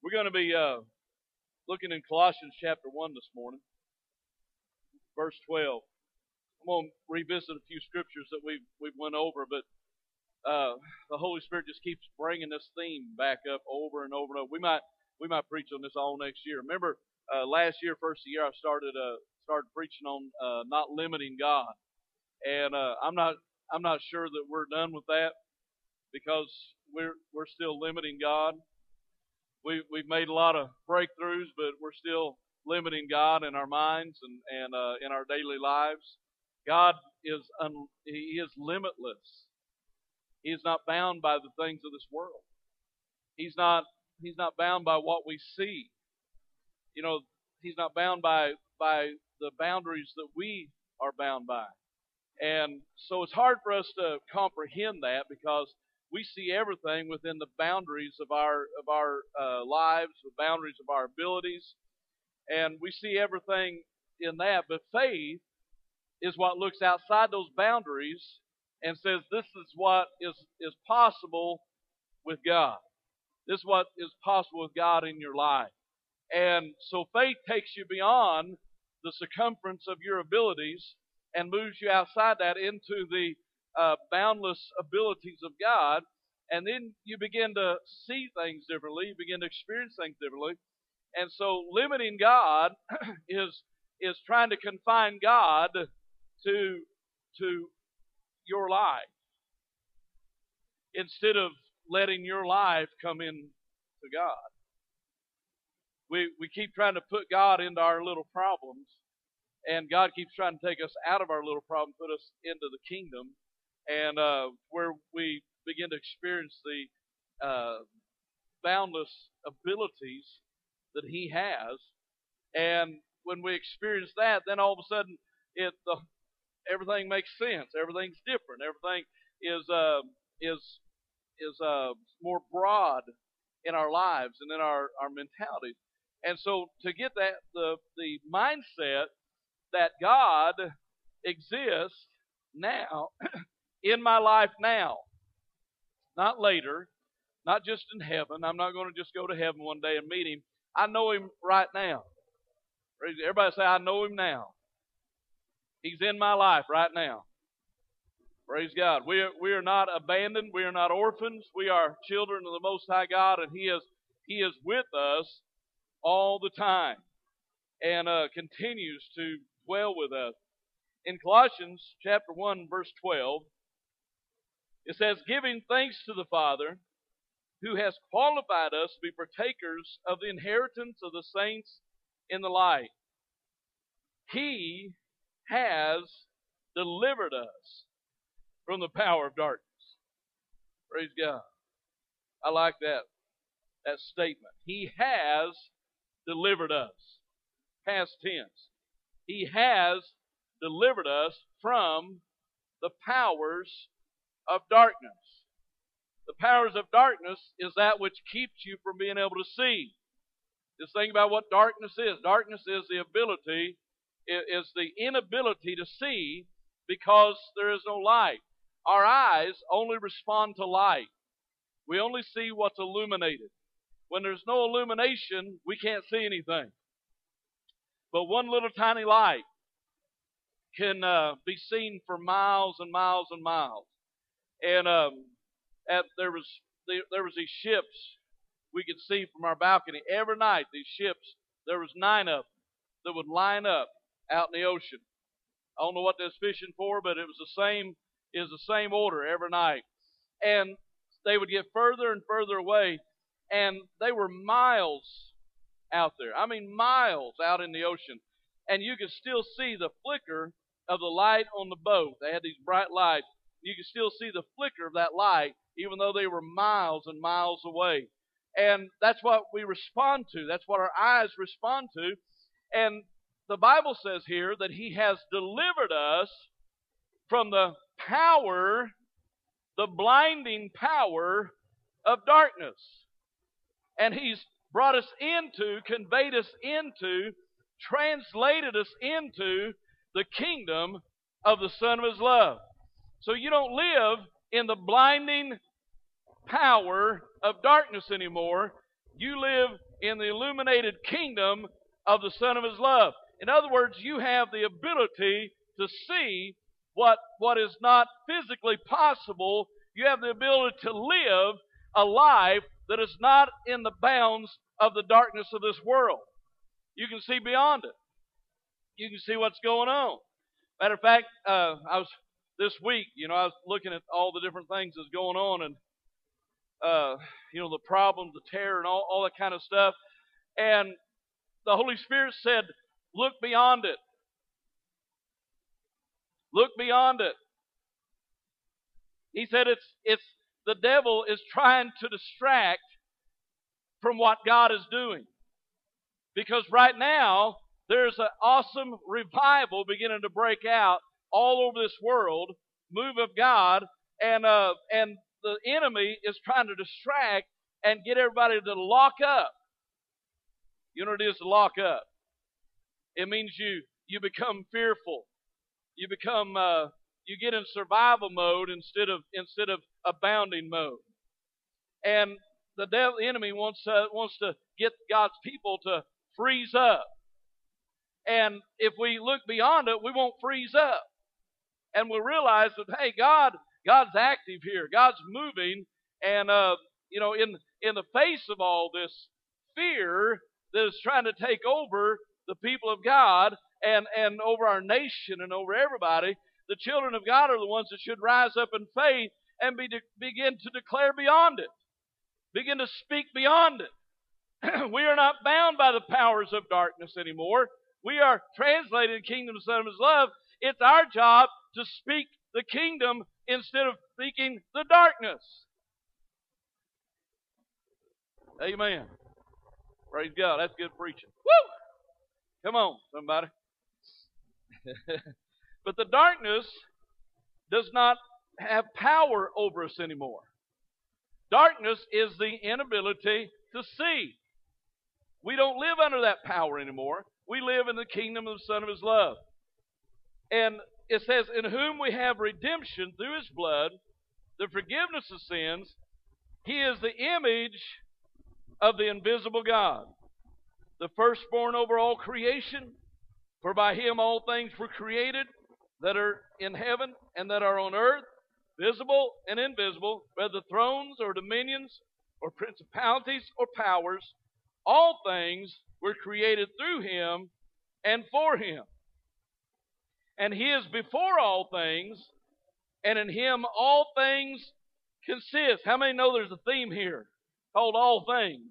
We're going to be looking in Colossians chapter 1 this morning, verse 12. I'm going to revisit a few scriptures that we've went over, but the Holy Spirit just keeps bringing this theme back up over and over and over. We might preach on this all next year. Remember, last year, first of the year, I started preaching on not limiting God, and I'm not sure that we're done with that because we're still limiting God. We've made a lot of breakthroughs, but we're still limiting God in our minds and in our daily lives. God is He is limitless. He is not bound by the things of this world. He's not bound by what we see. You know, He's not bound by the boundaries that we are bound by. And so it's hard for us to comprehend that because we see everything within the boundaries of our lives, the boundaries of our abilities, and we see everything in that. But faith is what looks outside those boundaries and says, this is what is possible with God. This is what is possible with God in your life. And so faith takes you beyond the circumference of your abilities and moves you outside that into the boundless abilities of God. And then you begin to see things differently. You begin to experience things differently. And so limiting God is trying to confine God to your life instead of letting your life come in to God. We keep trying to put God into our little problems, and God keeps trying to take us out of our little problem, put us into the kingdom, and where we begin to experience the boundless abilities that He has. And when we experience that, then all of a sudden everything makes sense. Everything's different. Everything is more broad in our lives and in our mentalities. And so to get that the mindset that God exists now in my life now, not later, not just in heaven. I'm not going to just go to heaven one day and meet Him. I know Him right now. Everybody say, I know Him now. He's in my life right now. Praise God. We are not abandoned. We are not orphans. We are children of the Most High God, and He is with us all the time and continues to dwell with us. In Colossians chapter 1, verse 12, it says, giving thanks to the Father who has qualified us to be partakers of the inheritance of the saints in the light. He has delivered us from the power of darkness. Praise God. I like that statement. He has delivered us. Past tense. He has delivered us from the powers of darkness. The powers of darkness is that which keeps you from being able to see. Just think about what darkness is. Darkness is the inability to see because there is no light. Our eyes only respond to light. We only see what's illuminated. When there's no illumination, we can't see anything. But one little tiny light can be seen for miles and miles and miles. And there was these ships we could see from our balcony every night. These ships, there was 9 of them that would line up out in the ocean. I don't know what they was fishing for, but it was the same order every night. And they would get further and further away, and they were miles out there. I mean, miles out in the ocean. And you could still see the flicker of the light on the boat. They had these bright lights. You could still see the flicker of that light, even though they were miles and miles away. And that's what we respond to. That's what our eyes respond to. And the Bible says here that He has delivered us from the power, the blinding power of darkness. And He's brought us into, conveyed us into, translated us into the kingdom of the Son of His love. So you don't live in the blinding power of darkness anymore. You live in the illuminated kingdom of the Son of His love. In other words, you have the ability to see what is not physically possible. You have the ability to live a life that is not in the bounds of the darkness of this world. You can see beyond it. You can see what's going on. Matter of fact, I was this week, I was looking at all the different things that's going on, and the problems, the terror, and all that kind of stuff. And the Holy Spirit said, look beyond it. Look beyond it. He said it's the devil is trying to distract from what God is doing. Because right now, there's an awesome revival beginning to break out all over this world, move of God, and the enemy is trying to distract and get everybody to lock up. You know what it is to lock up? It means you become fearful. You become you get in survival mode instead of abounding mode. And the enemy wants to get God's people to freeze up. And if we look beyond it, we won't freeze up. And we'll realize that, hey, God's active here. God's moving. And, in the face of all this fear that is trying to take over the people of God and over our nation and over everybody, the children of God are the ones that should rise up in faith and begin to declare beyond it. Begin to speak beyond it. We are not bound by the powers of darkness anymore. We are translated kingdom of the Son of His love. It's our job to speak the kingdom instead of speaking the darkness. Amen. Praise God. That's good preaching. Woo! Come on, somebody. But the darkness does not have power over us anymore. Darkness is the inability to see. We don't live under that power anymore. We live in the kingdom of the Son of His love. And it says, in whom we have redemption through His blood, the forgiveness of sins. He is the image of the invisible God, the firstborn over all creation. For by Him all things were created that are in heaven and that are on earth, visible and invisible, whether thrones or dominions or principalities or powers. All things were created through Him and for Him. And He is before all things, and in Him all things consist. How many know there's a theme here called all things?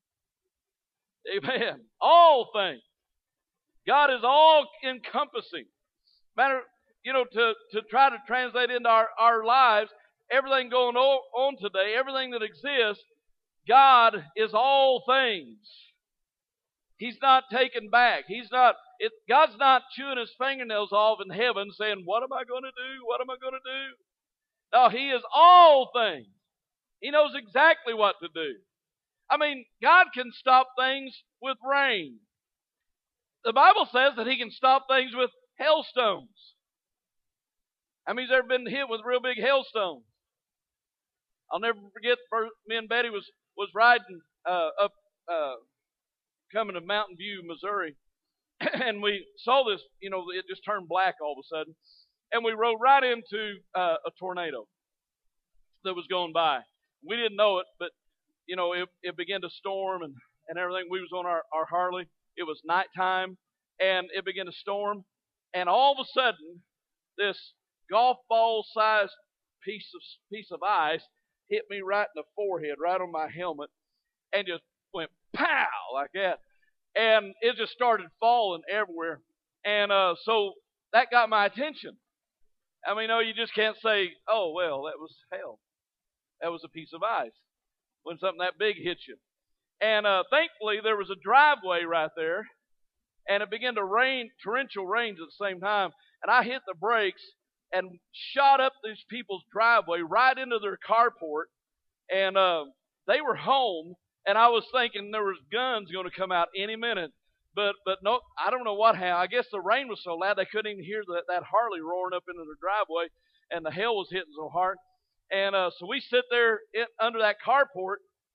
Amen. All things. God is all encompassing. Matter, to try to translate into our lives, everything going on today, everything that exists, God is all things. He's not taken back. God's not chewing His fingernails off in heaven saying, what am I going to do? What am I going to do? No, He is all things. He knows exactly what to do. I mean, God can stop things with rain. The Bible says that He can stop things with hailstones. How many's ever been hit with real big hailstones? I'll never forget, me and Betty was riding up coming to Mountain View, Missouri, and we saw this, it just turned black all of a sudden, and we rode right into a tornado that was going by. We didn't know it, but, it began to storm and everything. We was on our Harley. It was nighttime, and it began to storm, and all of a sudden, this golf ball-sized piece of ice hit me right in the forehead, right on my helmet, and just went pow like that. And it just started falling everywhere. And so that got my attention. I mean, you just can't say, oh, well, that was hell. That was a piece of ice when something that big hits you. And thankfully, there was a driveway right there, and it began to rain, torrential rains at the same time. And I hit the brakes and shot up these people's driveway right into their carport. And they were home, and I was thinking there was guns going to come out any minute. But no, I don't know what happened. I guess the rain was so loud they couldn't even hear that Harley roaring up into their driveway, and the hail was hitting so hard. And so we sit there under that carport,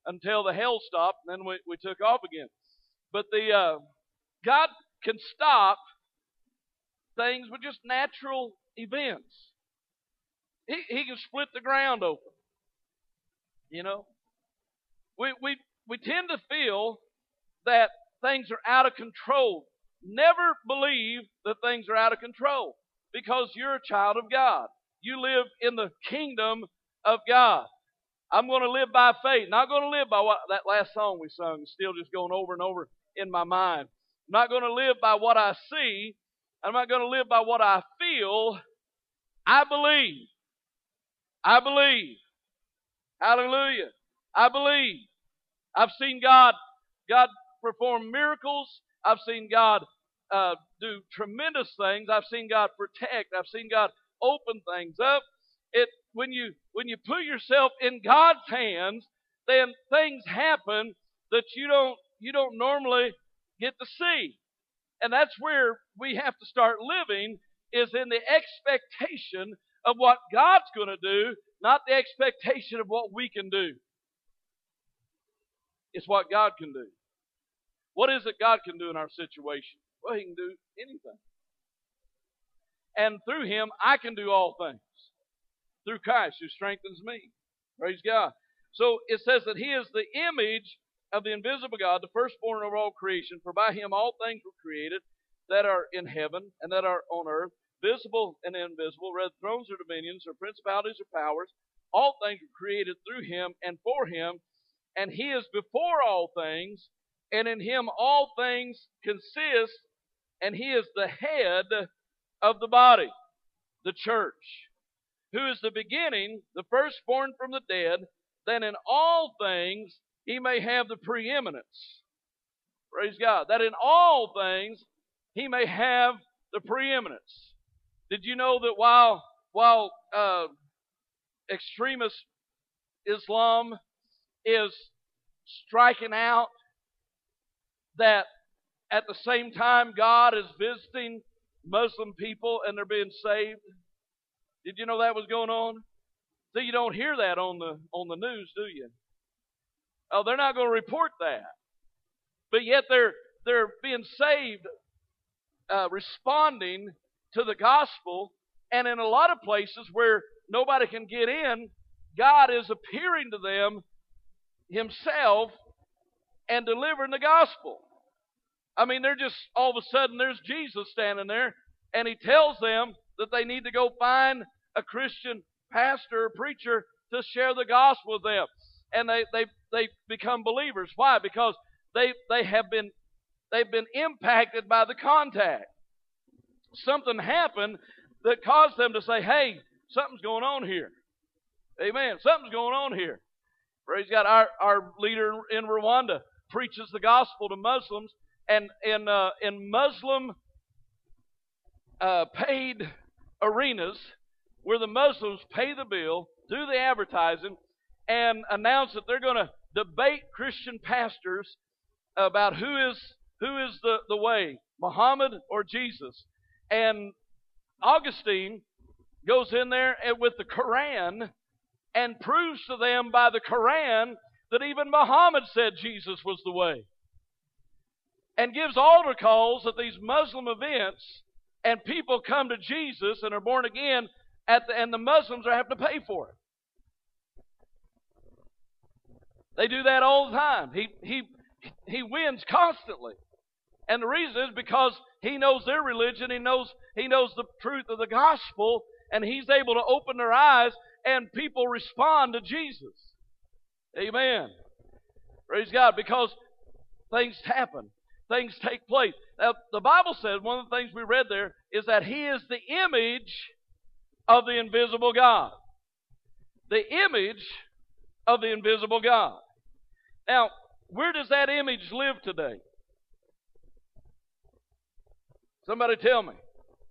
until the hail stopped, and then we took off again. But God can stop things with just natural events. He can split the ground open. You know, we tend to feel that things are out of control. Never believe that things are out of control, because you're a child of God. You live in the kingdom of God. I'm going to live by faith. Not going to live by what that last song we sung is still just going over and over in my mind. I'm not going to live by what I see. I'm not going to live by what I feel. I believe. I believe. Hallelujah. I believe. I've seen God perform miracles. I've seen God do tremendous things. I've seen God protect. I've seen God open things up. When you put yourself in God's hands, then things happen that you don't normally get to see. And that's where we have to start living, is in the expectation of what God's going to do, not the expectation of what we can do. It's what God can do. What is it God can do in our situation? Well, He can do anything. And through Him, I can do all things. Through Christ who strengthens me. Praise God. So it says that He is the image of the invisible God, the firstborn over all creation. For by Him all things were created that are in heaven and that are on earth, visible and invisible, whether thrones or dominions or principalities or powers. All things were created through Him and for Him, and He is before all things, and in Him all things consist, and He is the head of the body, the church, who is the beginning, the firstborn from the dead, that in all things He may have the preeminence. Praise God. That in all things He may have the preeminence. Did you know that while extremist Islam is striking out, that at the same time God is visiting Muslim people and they're being saved? Did you know that was going on? So you don't hear that on the news, do you? Oh, they're not going to report that. But yet they're being saved, responding to the gospel, and in a lot of places where nobody can get in, God is appearing to them Himself and delivering the gospel. I mean, they're just, all of a sudden, there's Jesus standing there, and He tells them that they need to go find a Christian pastor or preacher to share the gospel with them. And they become believers. Why? Because they've been impacted by the contact. Something happened that caused them to say, hey, something's going on here. Amen. Something's going on here. Praise God. Our leader in Rwanda preaches the gospel to Muslims, and in Muslim paid arenas where the Muslims pay the bill, do the advertising, and announce that they're going to debate Christian pastors about who is the way, Muhammad or Jesus. And Augustine goes in there with the Quran and proves to them by the Quran that even Muhammad said Jesus was the way. And gives altar calls at these Muslim events, and people come to Jesus and are born again, and the Muslims are having to pay for it. They do that all the time. He wins constantly. And the reason is because he knows their religion, he knows the truth of the gospel, and he's able to open their eyes, and people respond to Jesus. Amen. Praise God, because things happen. Things take place. Now, the Bible says, one of the things we read there, is that He is the image of the invisible God. The image of the invisible God. Now, where does that image live today? Somebody tell me.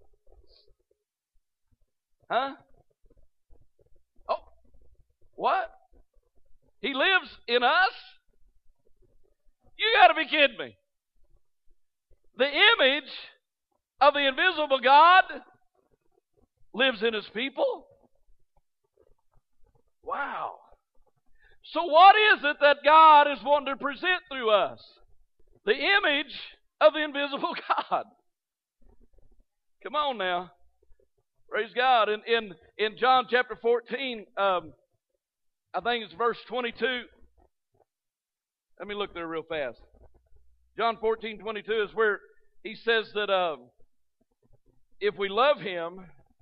Huh? Oh, what? He lives in us? You got to be kidding me. The image of the invisible God lives in His people? Wow. So what is it that God is wanting to present through us? The image of the invisible God. Come on now. Praise God. In John chapter 14, I think it's verse 22. Let me look there real fast. John 14:22 is where he says that if we love Him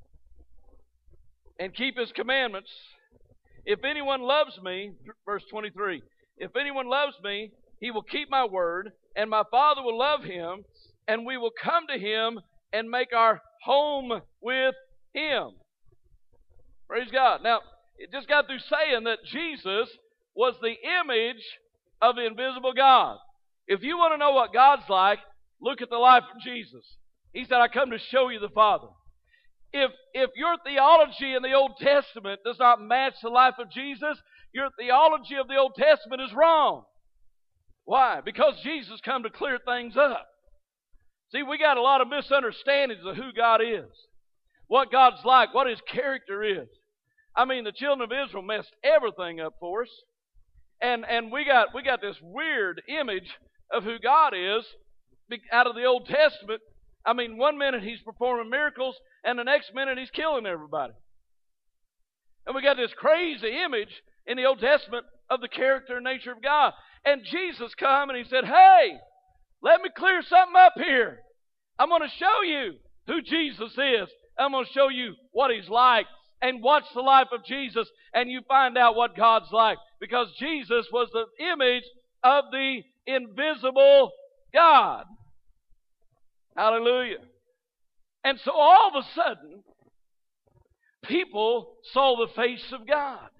and keep His commandments, if anyone loves me, verse 23, if anyone loves me, he will keep my word, and my Father will love him, and we will come to him and make our home with him. Praise God. Now, it just got through saying that Jesus was the image of the invisible God. If you want to know what God's like, look at the life of Jesus. He said, I come to show you the Father. If your theology in the Old Testament does not match the life of Jesus, your theology of the Old Testament is wrong. Why? Because Jesus come to clear things up. See, we got a lot of misunderstandings of who God is, what God's like, what His character is. I mean, the children of Israel messed everything up for us, and we got this weird image of who God is out of the Old Testament. I mean, one minute He's performing miracles, and the next minute He's killing everybody. And we got this crazy image in the Old Testament of the character and nature of God. And Jesus come and He said, hey, let me clear something up here. I'm going to show you who Jesus is. I'm going to show you what He's like. And watch the life of Jesus, and you find out what God's like. Because Jesus was the image of the invisible God. Hallelujah. And so all of a sudden, people saw the face of God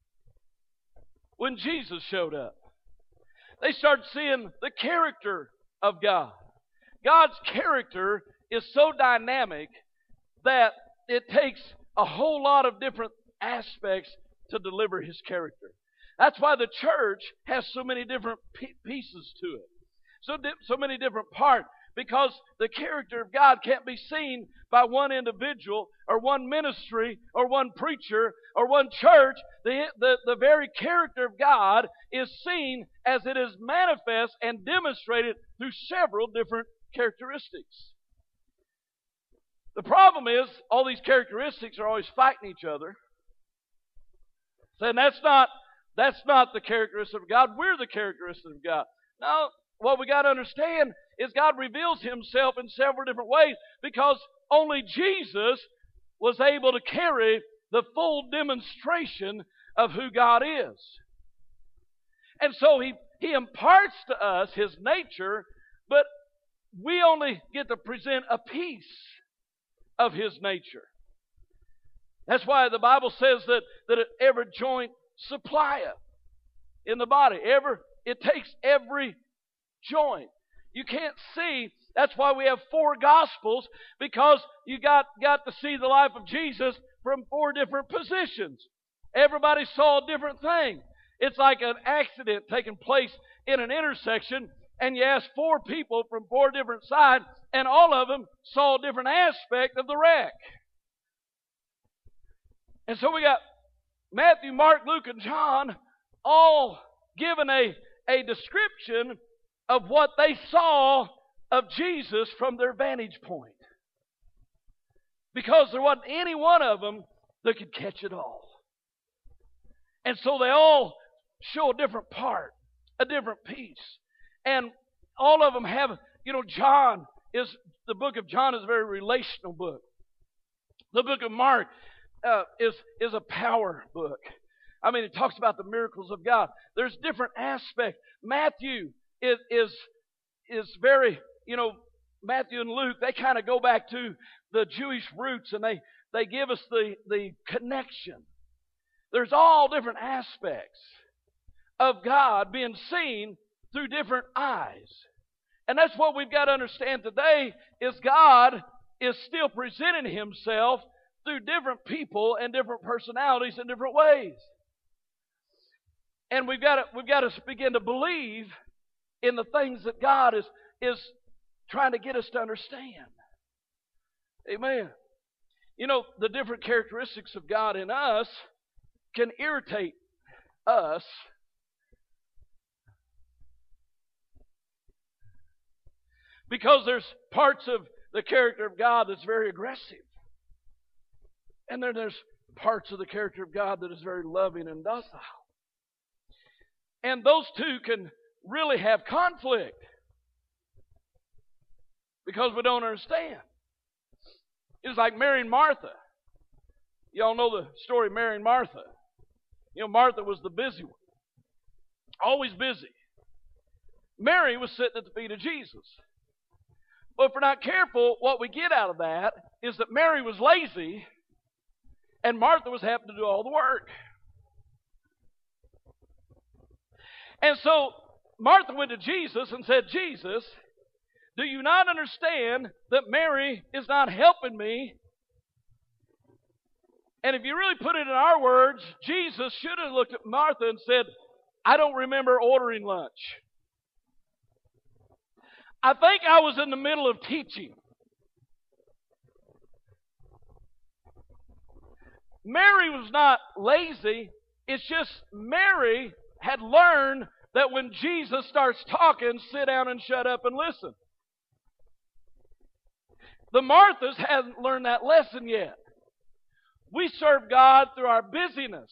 when Jesus showed up. They started seeing the character of God. God's character is so dynamic that it takes a whole lot of different aspects to deliver His character. That's why the church has so many different pieces to it. So many different parts. Because the character of God can't be seen by one individual or one ministry or one preacher or one church. The very character of God is seen as it is manifest and demonstrated through several different characteristics. The problem is all these characteristics are always fighting each other. Saying that's not the characteristic of God. We're the characteristic of God. No, what we got to understand is God reveals Himself in several different ways because only Jesus was able to carry the full demonstration of who God is. And so He imparts to us His nature, but we only get to present a piece of His nature. That's why the Bible says that every joint supplieth in the body. It takes every joint. You can't see. That's why we have 4 Gospels, because you got to see the life of Jesus from 4 different positions. Everybody saw a different thing. It's like an accident taking place in an intersection, and you ask 4 people from 4 different sides, and all of them saw a different aspect of the wreck. And so we got Matthew, Mark, Luke, and John all given a description of what they saw of Jesus from their vantage point. Because there wasn't any one of them that could catch it all. And so they all show a different part, a different piece. And all of them have, the book of John is a very relational book. The book of Mark is a power book. I mean, it talks about the miracles of God. There's different aspects. Matthew is very, Matthew and Luke, they kind of go back to the Jewish roots, and they give us the connection. There's all different aspects of God being seen through different eyes. And that's what we've got to understand today, is God is still presenting Himself through different people and different personalities in different ways. And we've got to begin to believe in the things that God is trying to get us to understand. Amen. The different characteristics of God in us can irritate us Because there's parts of the character of God that's very aggressive. And then there's parts of the character of God that is very loving and docile. And those two can really have conflict because we don't understand. It's like Mary and Martha. Y'all know the story of Mary and Martha. You know, Martha was the busy one. Always busy. Mary was sitting at the feet of Jesus. But if we're not careful, what we get out of that is that Mary was lazy and Martha was having to do all the work. And so Martha went to Jesus and said, Jesus, do you not understand that Mary is not helping me? And if you really put it in our words, Jesus should have looked at Martha and said, I don't remember ordering lunch. I think I was in the middle of teaching. Mary was not lazy. It's just Mary had learned that when Jesus starts talking, sit down and shut up and listen. The Marthas hadn't learned that lesson yet. We serve God through our busyness.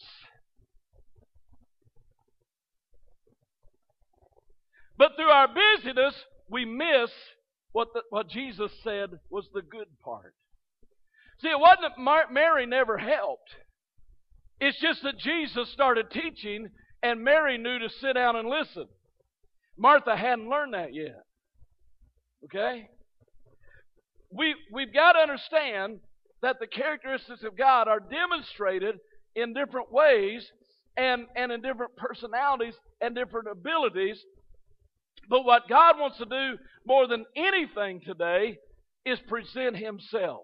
But through our busyness, we miss what Jesus said was the good part. See, it wasn't that Mary never helped. It's just that Jesus started teaching and Mary knew to sit down and listen. Martha hadn't learned that yet. Okay? We've got to understand that the characteristics of God are demonstrated in different ways and in different personalities and different abilities. But what God wants to do more than anything today is present Himself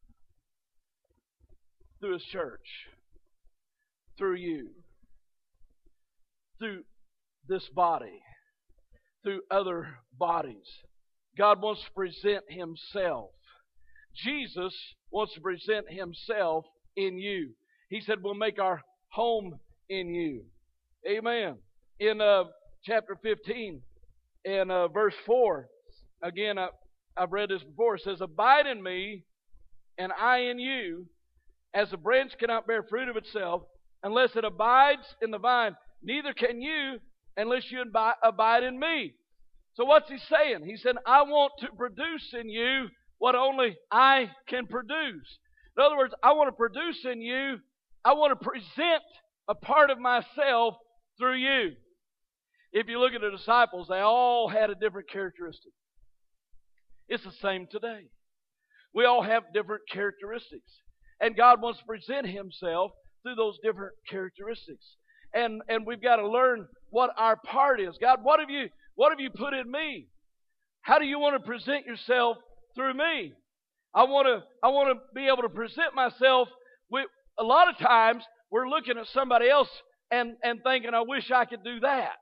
through His church, through you, through this body, through other bodies. God wants to present Himself. Jesus wants to present Himself in you. He said, we'll make our home in you. Amen. In chapter 15 and verse 4, again, I've read this before. It says, abide in me and I in you, as a branch cannot bear fruit of itself unless it abides in the vine. Neither can you unless you abide in me. So what's He saying? He said, I want to produce in you what only I can produce. In other words, I want to produce in you, I want to present a part of myself through you. If you look at the disciples, they all had a different characteristic. It's the same today. We all have different characteristics. And God wants to present Himself through those different characteristics. And we've got to learn what our part is. God, what have you put in me? How do you want to present yourself through me? I want to be able to present myself with. A lot of times we're looking at somebody else and thinking, I wish I could do that.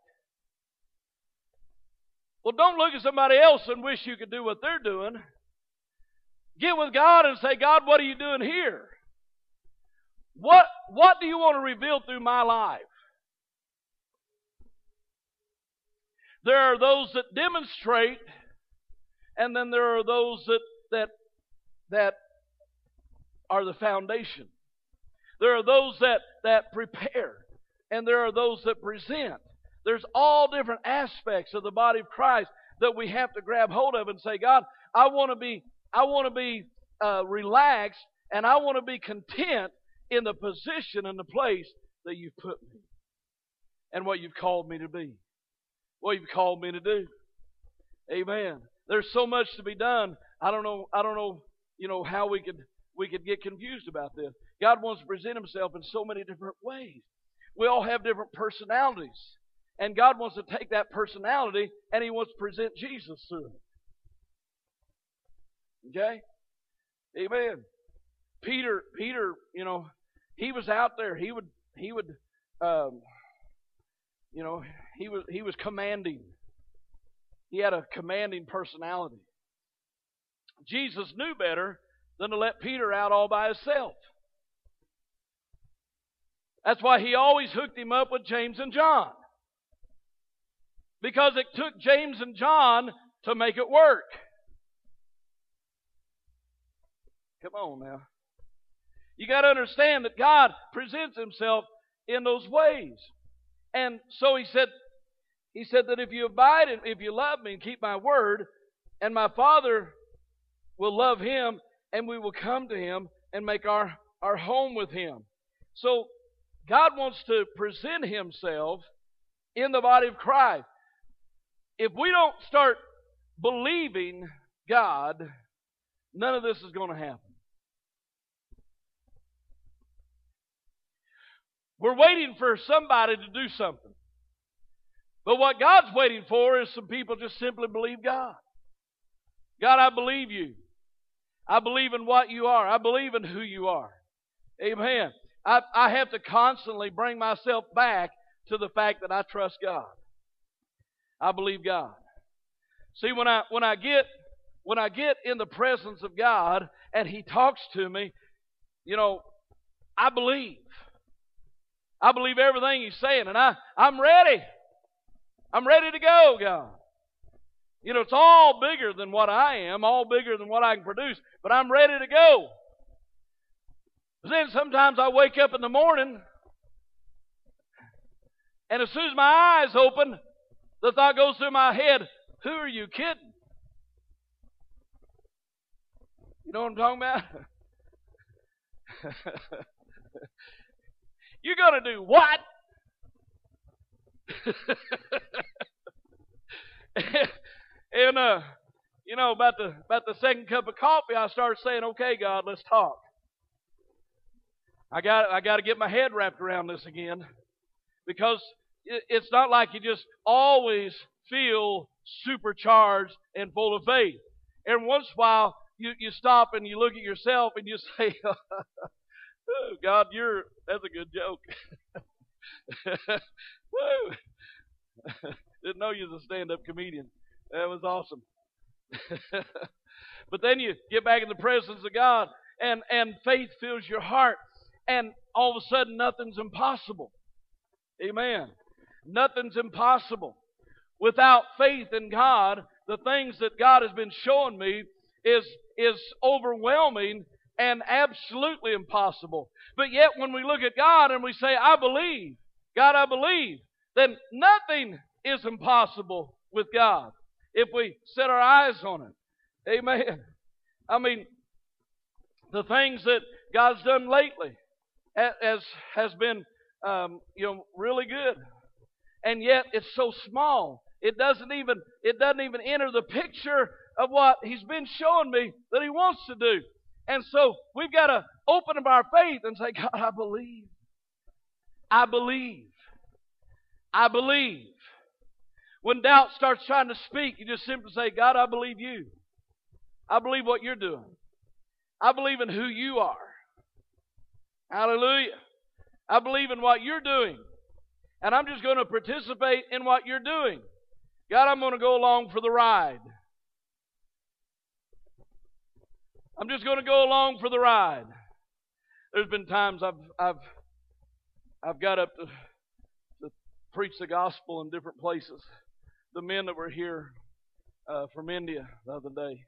Well, don't look at somebody else and wish you could do what they're doing. Get with God and say, God, what are you doing here? What do you want to reveal through my life? There are those that demonstrate, and then there are those that are the foundation. There are those that prepare, and there are those that present. There's all different aspects of the body of Christ that we have to grab hold of and say, God, I want to be relaxed, and I want to be content in the position and the place that you've put me, and what you've called me to be, what you've called me to do. Amen. There's so much to be done. I don't know, how we could get confused about this. God wants to present Himself in so many different ways. We all have different personalities. And God wants to take that personality and He wants to present Jesus through it. Okay? Amen. Peter, he was out there. He was commanding. He had a commanding personality. Jesus knew better than to let Peter out all by himself. That's why He always hooked him up with James and John. Because it took James and John to make it work. Come on now. You got to understand that God presents Himself in those ways. And so He said that if you abide and if you love me and keep my word, and my Father will love him, and we will come to him and make our home with him. So God wants to present Himself in the body of Christ. If we don't start believing God, none of this is going to happen. We're waiting for somebody to do something. But what God's waiting for is some people just simply believe God. God, I believe you. I believe in what you are. I believe in who you are. Amen. I have to constantly bring myself back to the fact that I trust God. I believe God. See, when I get in the presence of God and He talks to me, I believe. I believe everything He's saying, and I'm ready. I'm ready to go, God. It's all bigger than what I am, all bigger than what I can produce, but I'm ready to go. But then sometimes I wake up in the morning, and as soon as my eyes open, the thought goes through my head, who are you kidding? You know what I'm talking about? You're going to do what? And about the second cup of coffee, I started saying, "Okay, God, let's talk. I got to get my head wrapped around this again, because it's not like you just always feel supercharged and full of faith. Every once in a while, you stop and you look at yourself and you say, oh, God, that's a good joke. Woo. Didn't know you was a stand-up comedian. That was awesome. But then you get back in the presence of God, and faith fills your heart, and all of a sudden nothing's impossible. Amen. Nothing's impossible. Without faith in God, the things that God has been showing me is overwhelming and absolutely impossible. But yet when we look at God and we say, I believe, God, I believe, then nothing is impossible with God if we set our eyes on it. Amen. I mean, the things that God's done lately has been really good. And yet it's so small. It doesn't even enter the picture of what He's been showing me that He wants to do. And so we've got to open up our faith and say, God, I believe. I believe. I believe. When doubt starts trying to speak, you just simply say, God, I believe you. I believe what you're doing. I believe in who you are. Hallelujah. I believe in what you're doing. And I'm just going to participate in what you're doing. God, I'm going to go along for the ride. I'm just going to go along for the ride. There's been times I've got up to preach the gospel in different places. The men that were here from India the other day,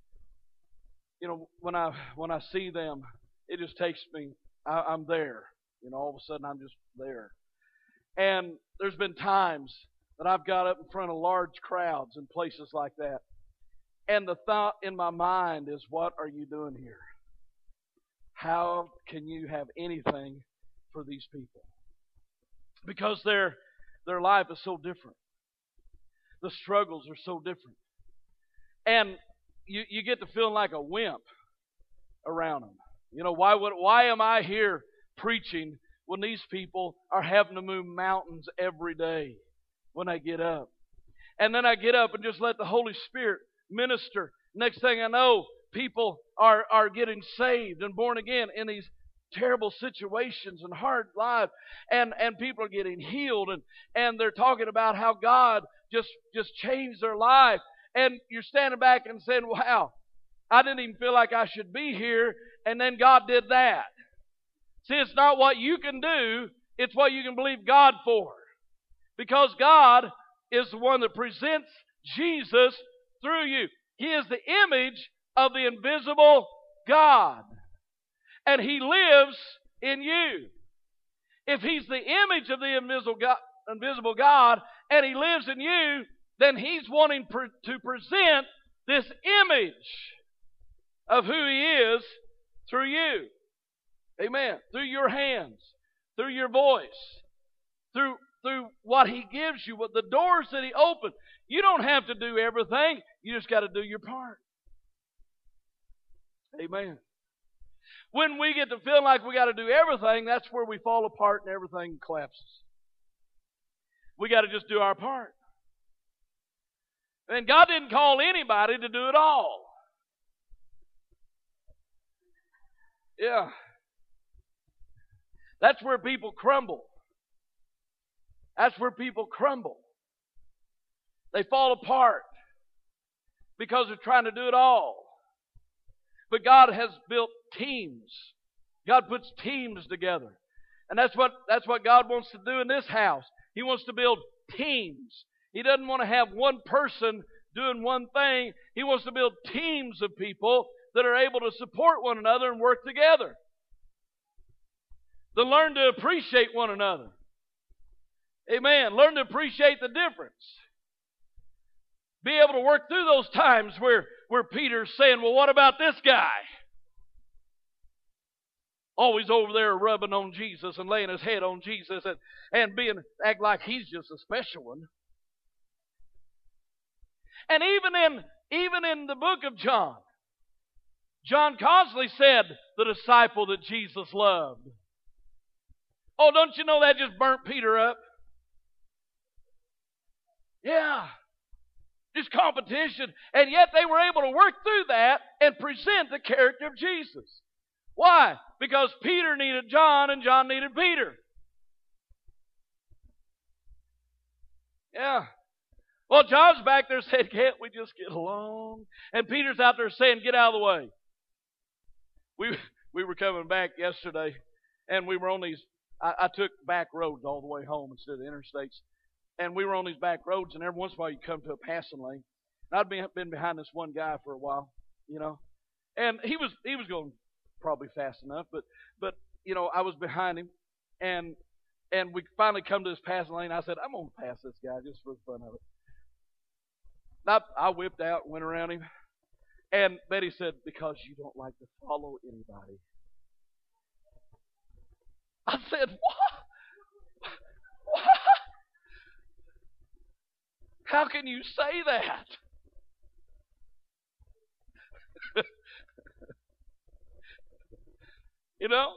when I see them, it just takes me. I'm there. All of a sudden I'm just there. And there's been times that I've got up in front of large crowds and places like that. And the thought in my mind is, what are you doing here? How can you have anything for these people? Because their life is so different. The struggles are so different. And you get to feeling like a wimp around them. Why am I here preaching when these people are having to move mountains every day when I get up? And then I get up and just let the Holy Spirit minister. Next thing I know, people are getting saved and born again in these terrible situations and hard lives. And people are getting healed, and they're talking about how God just changed their life. And you're standing back and saying, wow, I didn't even feel like I should be here, and then God did that. See, it's not what you can do, it's what you can believe God for. Because God is the one that presents Jesus through you. He is the image of the invisible God. And He lives in you. If He's the image of the invisible God and He lives in you, then He's wanting to present this image of who He is through you. Amen. Through your hands, through your voice, through what He gives you, what the doors that He opens. You don't have to do everything. You just got to do your part. Amen. When we get to feel like we got to do everything, that's where we fall apart and everything collapses. We got to just do our part. And God didn't call anybody to do it all. Yeah. That's where people crumble. That's where people crumble. They fall apart because they're trying to do it all. But God has built teams. God puts teams together. And that's what God wants to do in this house. He wants to build teams. He doesn't want to have one person doing one thing. He wants to build teams of people that are able to support one another and work together. To learn to appreciate one another. Amen. Learn to appreciate the difference. Be able to work through those times where Peter's saying, well, what about this guy? Always over there rubbing on Jesus and laying his head on Jesus and act like he's just a special one. And even in the book of John Cosley said the disciple that Jesus loved. Oh, don't you know that just burnt Peter up? Yeah. Just competition. And yet they were able to work through that and present the character of Jesus. Why? Because Peter needed John and John needed Peter. Yeah. Well, John's back there saying, can't we just get along? And Peter's out there saying, get out of the way. We were coming back yesterday, and we were on these, I took back roads all the way home instead of the interstates. And we were on these back roads, and every once in a while you come to a passing lane. And I'd been behind this one guy for a while, you know. And he was going probably fast enough, but you know, I was behind him, and we finally come to this passing lane. I said, I'm going to pass this guy just for the fun of it. I whipped out and went around him. And Betty said, because you don't like to follow anybody. I said, what? What? How can you say that? You know?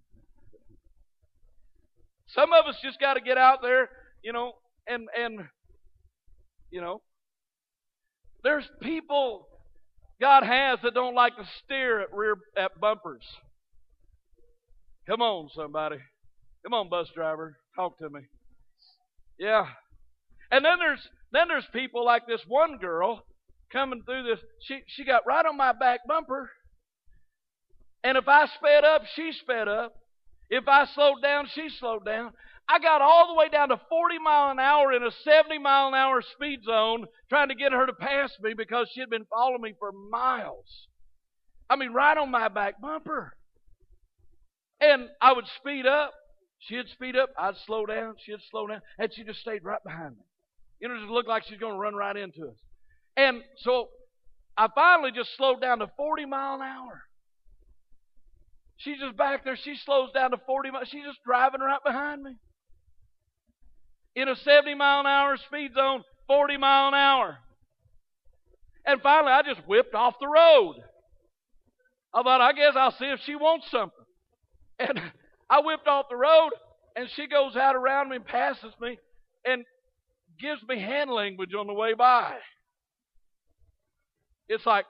Some of us just got to get out there, you know, and you know, there's people God has that don't like to steer at bumpers. Come on, somebody. Come on, bus driver. Talk to me. Yeah. And then there's people like this one girl coming through this. She got right on my back bumper. And if I sped up, she sped up. If I slowed down, she slowed down. I got all the way down to 40 mile an hour in a 70 mile an hour speed zone trying to get her to pass me because she had been following me for miles. I mean, right on my back bumper. And I would speed up. She'd speed up. I'd slow down. She'd slow down. And she just stayed right behind me. You know, it just looked like she's going to run right into us. And so I finally just slowed down to 40 mile an hour. She's just back there. She slows down to 40 miles. She's just driving right behind me. In a 70 mile an hour speed zone, 40 mile an hour. And finally, I just whipped off the road. I thought, I guess I'll see if she wants something. And I whipped off the road, and she goes out around me and passes me and gives me hand language on the way by. It's like,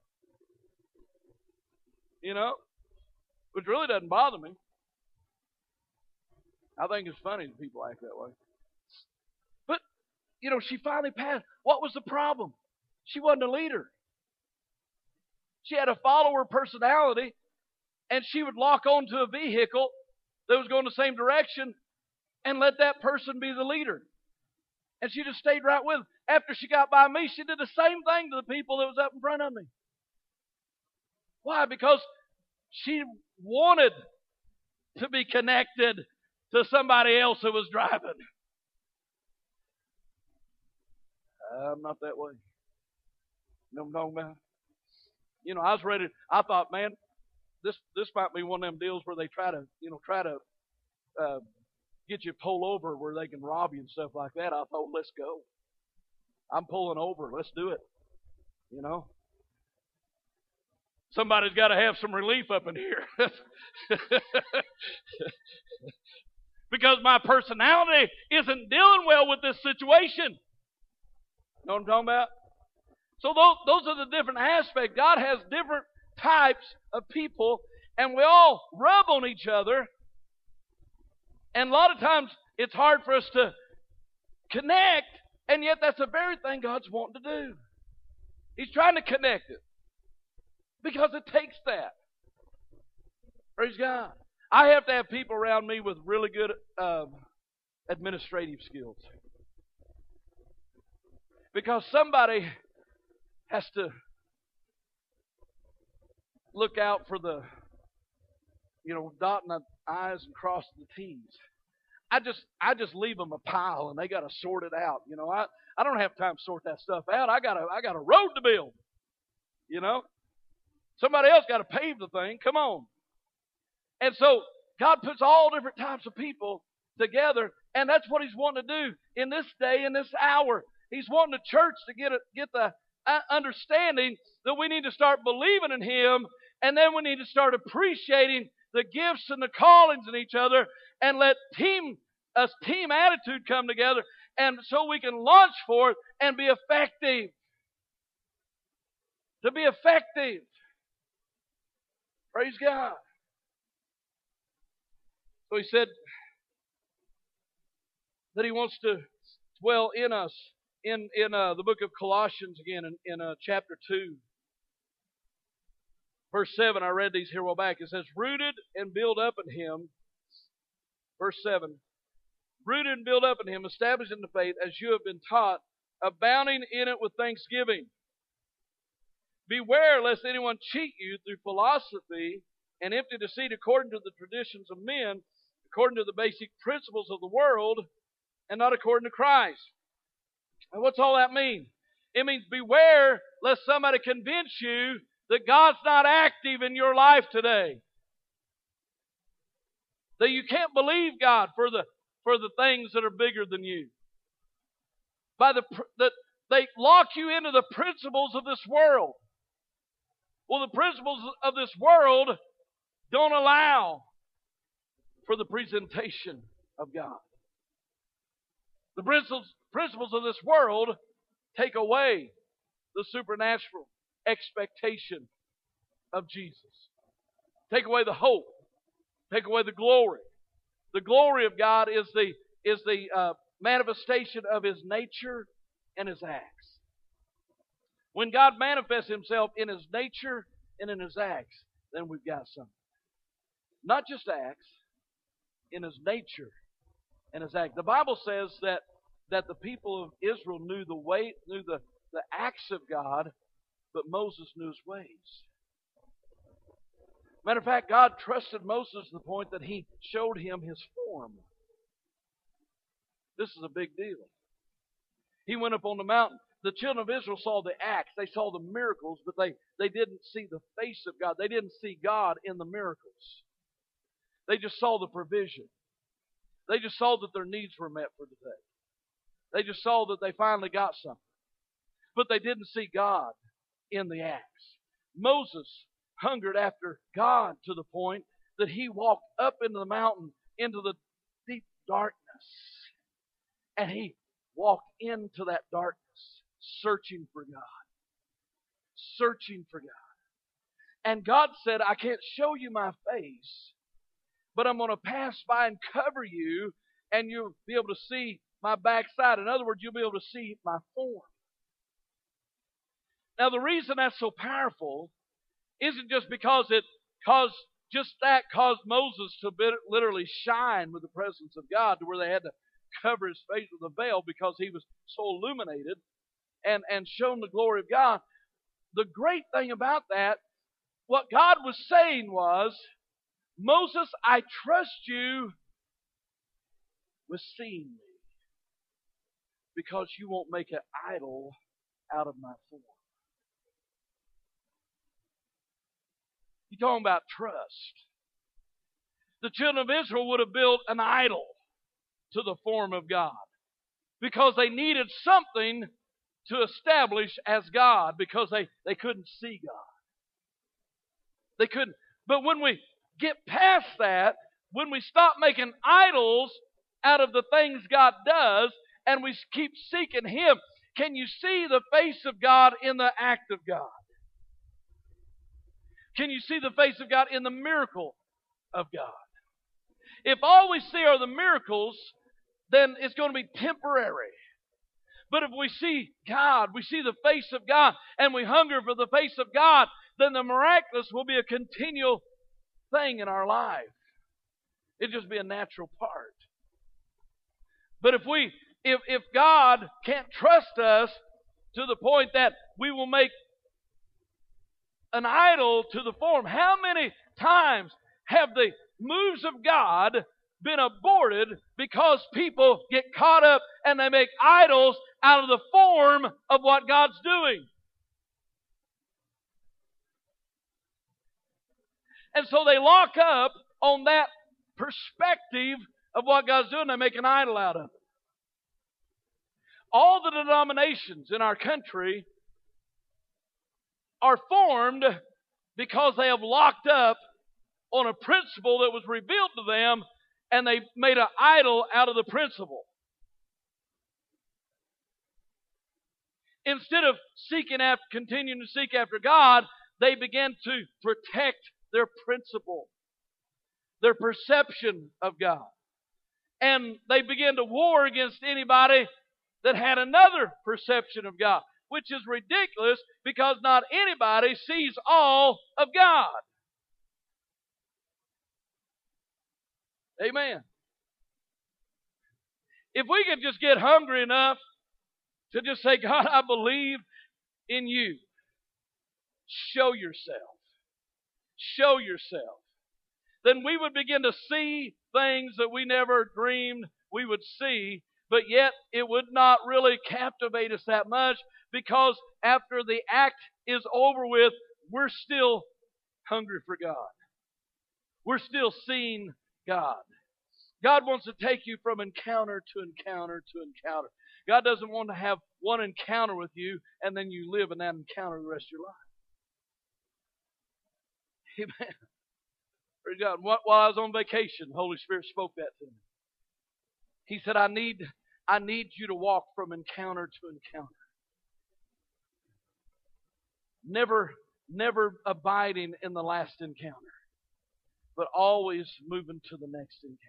you know, which really doesn't bother me. I think it's funny that people act that way. But, you know, she finally passed. What was the problem? She wasn't a leader. She had a follower personality, and she would lock onto a vehicle that was going the same direction and let that person be the leader. And she just stayed right with them. After she got by me, she did the same thing to the people that was up in front of me. Why? Because she wanted to be connected to somebody else who was driving. I'm not that way. You know what I'm talking about? I was ready. I thought, man, this might be one of them deals where they try to uh, get you pulled over where they can rob you and stuff like that. I thought, let's go. I'm pulling over. Let's do it. Somebody's got to have some relief up in here. Because my personality isn't dealing well with this situation. You know what I'm talking about? So those are the different aspects. God has different types of people, and we all rub on each other. And a lot of times it's hard for us to connect, and yet that's the very thing God's wanting to do. He's trying to connect it because it takes that. Praise God. I have to have people around me with really good administrative skills. Because somebody has to look out for the, dotting the I's and crossing the T's. I just leave them a pile and they got to sort it out. I don't have time to sort that stuff out. I got a road to build. Somebody else got to pave the thing. Come on. And so God puts all different types of people together, and that's what He's wanting to do in this day, in this hour. He's wanting the church to get the understanding that we need to start believing in Him, and then we need to start appreciating the gifts and the callings in each other, and let team attitude come together, and so we can launch forth and be effective. To be effective. Praise God. So He said that He wants to dwell in us in the book of Colossians again in chapter 2. Verse 7, I read these here a while back. It says, rooted and built up in Him. Verse 7, rooted and built up in Him, established in the faith as you have been taught, abounding in it with thanksgiving. Beware lest anyone cheat you through philosophy and empty deceit according to the traditions of men, according to the basic principles of the world, and not according to Christ. And what's all that mean? It means beware lest somebody convince you that God's not active in your life today. That you can't believe God for the things that are bigger than you. That they lock you into the principles of this world. Well, the principles of this world don't allow for the presentation of God. The principles of this world take away the supernatural expectation of Jesus. Take away the hope. Take away the glory. The glory of God is the manifestation of His nature and His acts. When God manifests Himself in His nature and in His acts, then we've got something. Not just acts, in His nature and His act. The Bible says that the people of Israel knew the acts of God, but Moses knew His ways. Matter of fact, God trusted Moses to the point that He showed him His form. This is a big deal. He went up on the mountain. The children of Israel saw the acts. They saw the miracles, but they didn't see the face of God. They didn't see God in the miracles. They just saw the provision. They just saw that their needs were met for the day. They just saw that they finally got something. But they didn't see God in the acts. Moses hungered after God to the point that he walked up into the mountain, into the deep darkness. And he walked into that darkness, searching for God. Searching for God. And God said, I can't show you my face, but I'm going to pass by and cover you, and you'll be able to see my backside. In other words, you'll be able to see my form. Now, the reason that's so powerful isn't just because it caused Moses to literally shine with the presence of God to where they had to cover his face with a veil because he was so illuminated and shown the glory of God. The great thing about that what God was saying was, Moses, I trust you with seeing me because you won't make an idol out of my form. You're talking about trust. The children of Israel would have built an idol to the form of God because they needed something to establish as God because they couldn't see God. They couldn't. But when we get past that, when we stop making idols out of the things God does and we keep seeking Him, can you see the face of God in the act of God? Can you see the face of God in the miracle of God? If all we see are the miracles, then it's going to be temporary. But if we see God, we see the face of God, and we hunger for the face of God, then the miraculous will be a continual thing in our life. It'll just be a natural part. But if God can't trust us to the point that we will make an idol to the form, how many times have the moves of God been aborted because people get caught up and they make idols out of the form of what God's doing? And so they lock up on that perspective of what God's doing. They make an idol out of it. All the denominations in our country are formed because they have locked up on a principle that was revealed to them, and they made an idol out of the principle. Instead of continuing to seek after God, they began to protect their principle, their perception of God. And they began to war against anybody that had another perception of God, which is ridiculous because not anybody sees all of God. Amen. If we could just get hungry enough to just say, God, I believe in you. Show yourself. Show yourself. Then we would begin to see things that we never dreamed we would see, but yet it would not really captivate us that much because after the act is over with, we're still hungry for God. We're still seeing God. God wants to take you from encounter to encounter to encounter. God doesn't want to have one encounter with you and then you live in that encounter the rest of your life. Amen. Praise God. While I was on vacation, the Holy Spirit spoke that to me. He said, I need you to walk from encounter to encounter. Never abiding in the last encounter, but always moving to the next encounter.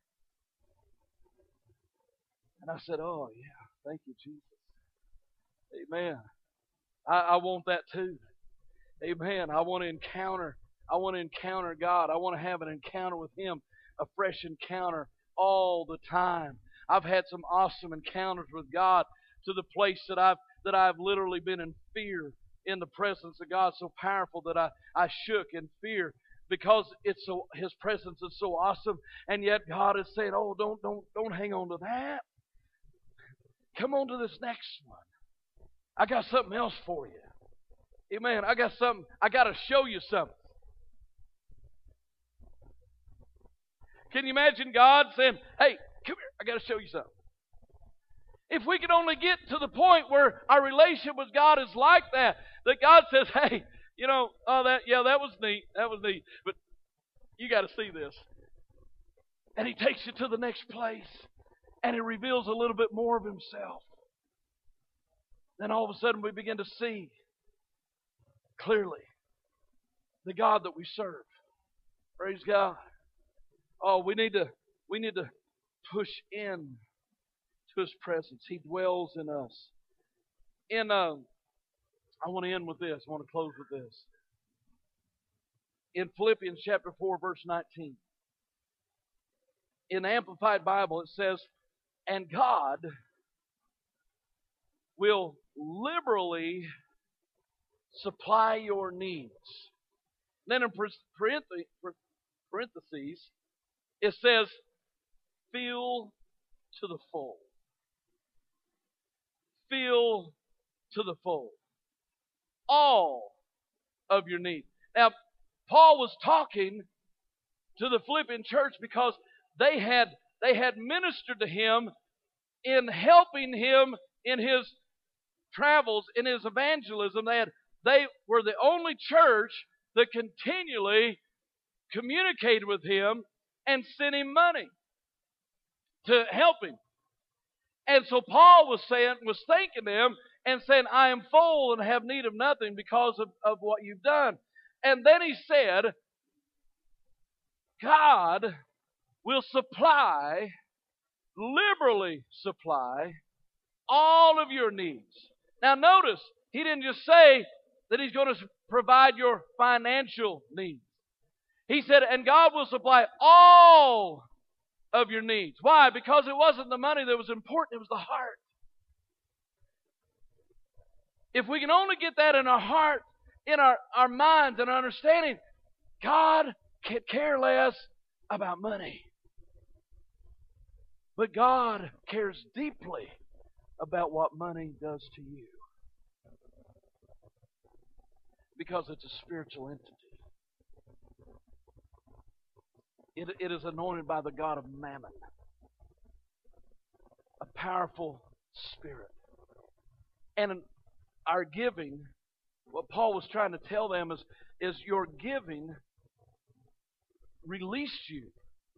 And I said, oh, yeah, thank you, Jesus. Amen. I want that too. Amen. I want to encounter God. I want to have an encounter with Him, a fresh encounter all the time. I've had some awesome encounters with God to the place that I've literally been in fear in the presence of God, so powerful that I shook in fear because His presence is so awesome. And yet God is saying, oh, don't hang on to that. Come on to this next one. I got something else for you. Amen. I got to show you something. Can you imagine God saying, hey, come here, I got to show you something. If we could only get to the point where our relationship with God is like that God says, hey, that was neat. That was neat. But you got to see this. And He takes you to the next place. And He reveals a little bit more of Himself. Then all of a sudden we begin to see clearly the God that we serve. Praise God. Oh, we need to push in to His presence. He dwells in us. I want to end with this. I want to close with this. In Philippians chapter 4, verse 19. In the Amplified Bible it says, and God will liberally supply your needs Then in parentheses, it says, fill to the full. Fill to the full. All of your needs. Now, Paul was talking to the Philippian church because they had ministered to him in helping him in his travels, in his evangelism. They were the only church that continually communicated with him and sent him money to help him. And so Paul was thanking them and saying, I am full and have need of nothing because of what you've done. And then he said, God will liberally supply all of your needs. Now notice, he didn't just say that he's going to provide your financial needs. He said, and God will supply all of your needs. Why? Because it wasn't the money that was important, it was the heart. If we can only get that in our heart, in our minds and our understanding, God could care less about money. But God cares deeply about what money does to you. Because it's a spiritual entity. It is anointed by the god of Mammon. A powerful spirit. And our giving, what Paul was trying to tell them is your giving released you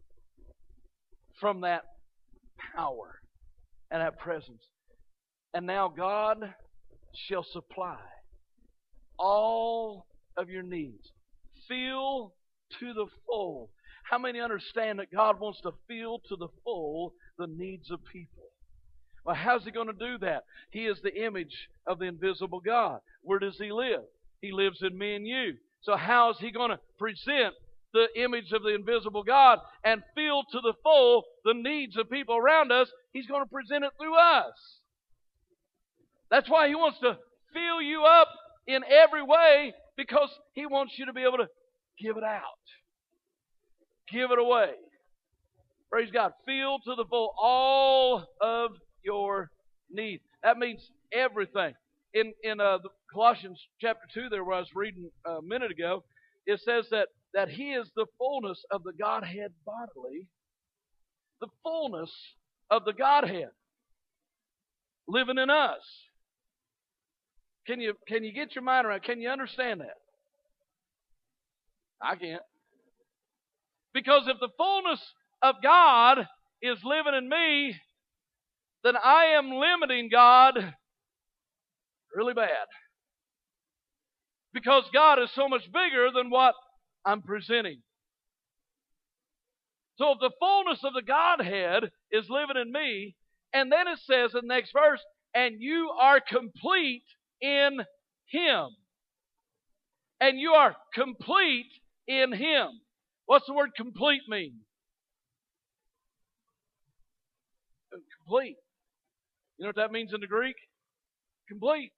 from that power and that presence. And now God shall supply all of your needs. Fill to the full. How many understand that God wants to fill to the full the needs of people? Well, how's He going to do that? He is the image of the invisible God. Where does He live? He lives in me and you. So how is He going to present the image of the invisible God and fill to the full the needs of people around us? He's going to present it through us. That's why He wants to fill you up in every way, because He wants you to be able to give it out. Give it away. Praise God. Fill to the full all of your needs. That means everything. In Colossians chapter 2 there, where I was reading a minute ago, it says that He is the fullness of the Godhead bodily. The fullness of the Godhead living in us. Can you get your mind around? Can you understand that? I can't. Because if the fullness of God is living in me, then I am limiting God really bad. Because God is so much bigger than what I'm presenting. So if the fullness of the Godhead is living in me, and then it says in the next verse, and you are complete in Him. And you are complete in Him. What's the word complete mean? Complete. You know what that means in the Greek? Complete.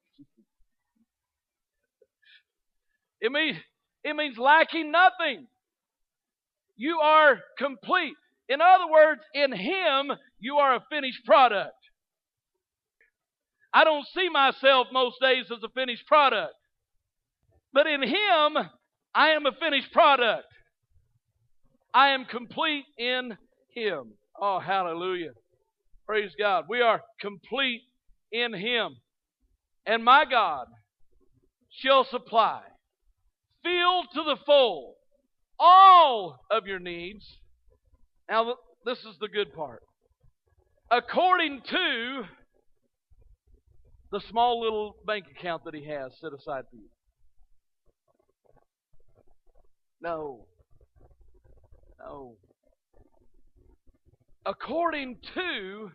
It means lacking nothing. You are complete. In other words, in Him, you are a finished product. I don't see myself most days as a finished product. But in Him, I am a finished product. I am complete in Him. Oh, hallelujah. Praise God. We are complete in Him. And my God shall supply, fill to the full, all of your needs. Now, this is the good part. According to the small little bank account that He has set aside for you. No. According to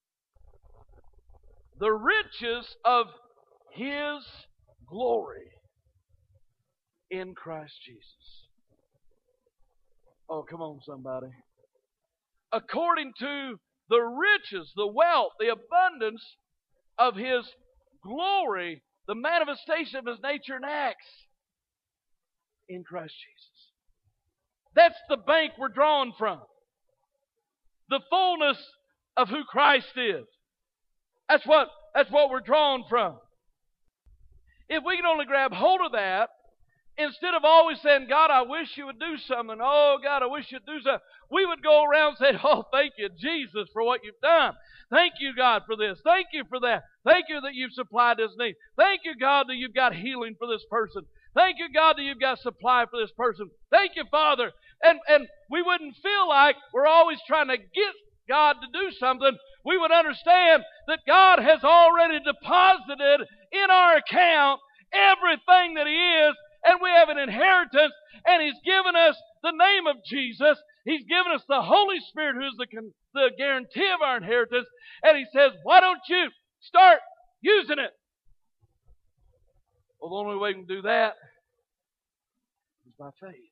the riches of His glory in Christ Jesus. Oh, come on, somebody. According to the riches, the wealth, the abundance of His glory, the manifestation of His nature and acts. in Christ Jesus. That's the bank we're drawing from. The fullness of who Christ is. That's what we're drawing from. If we can only grab hold of that, instead of always saying, God, I wish you would do something. Oh, God, I wish you'd do something. We would go around saying, oh, thank you, Jesus, for what you've done. Thank you, God, for this. Thank you for that. Thank you that you've supplied this need. Thank you, God, that you've got healing for this person. Thank you, God, that you've got supply for this person. Thank you, Father. And we wouldn't feel like we're always trying to get God to do something. We would understand that God has already deposited in our account everything that He is, and we have an inheritance, and He's given us the name of Jesus. He's given us the Holy Spirit, who's the guarantee of our inheritance, and He says, why don't you start using it? Well, the only way we can do that is by faith.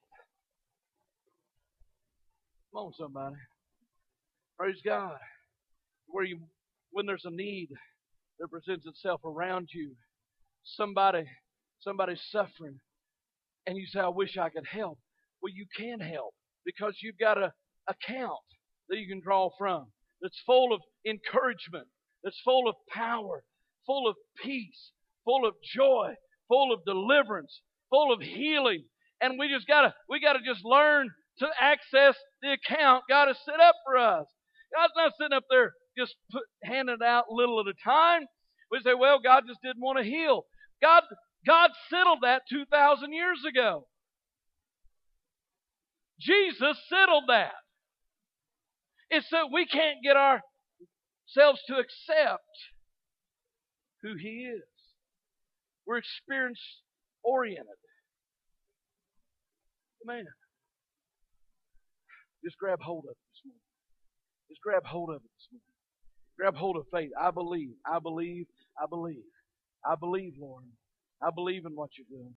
Come on, somebody. Praise God. When there's a need that presents itself around you, somebody's suffering, and you say, I wish I could help. Well, you can help because you've got an account that you can draw from that's full of encouragement, that's full of power, full of peace, full of joy, full of deliverance, full of healing. And we gotta just learn to access the account God has set up for us. God's not sitting up there just handing it out little at a time. We say, well, God just didn't want to heal. God settled that 2,000 years ago. Jesus settled that. It's that we can't get ourselves to accept who He is. We're experience-oriented. Man, just grab hold of it this morning. Just grab hold of it this morning. Grab hold of faith. I believe. I believe, Lord. I believe in what you're doing.